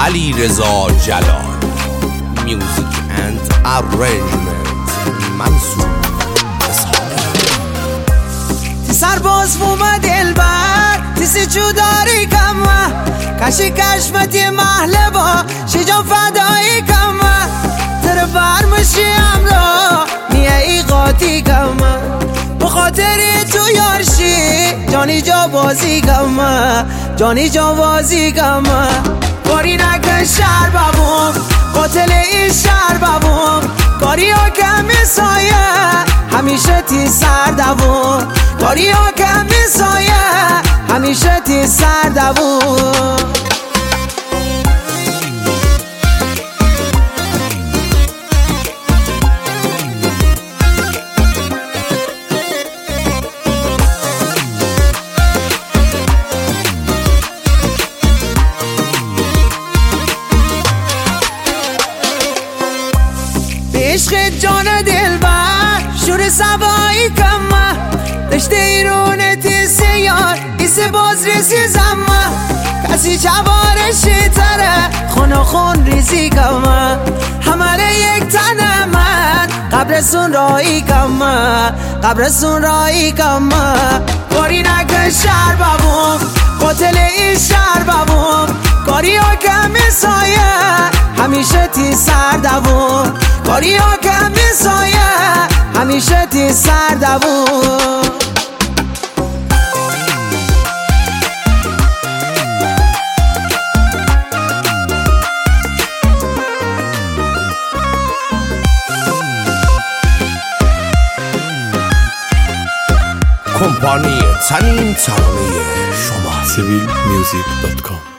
علیرضا جلال. میوزیک اند ارنجمنت منصور تی سرباز بوم دلبر تی سجوداری کمه کشی کشمتی محله با شجا فدایی کمه تر برمشی امرا نیه ای قاطی کمه بخاطری تو یارشی جانی جا بازی کمه جانی جا بازی کمه کاری نکن شهر بابوم قاتل این شهر بابوم کاری ها کمی سایه همیشه تی سر دوون کاری ها کمی سایه همیشه تی سر دوون عشق جان دلبر شور سوایی کمه دشت ایرون تی سیار ایسه باز ریزی زمه کسی چوارشی تره خون خون ریزی کمه همه یک تنه من قبرسون رایی کمه قبرسون رایی کمه کاری نکن شهر بابوم قاتل این شهر بابوم کاری ها کمی سایه همیشه تی سر دوون کاری ها کمی سایه همیشه تی سر دوون کمپانی تنین ترانه شما civilmusic.com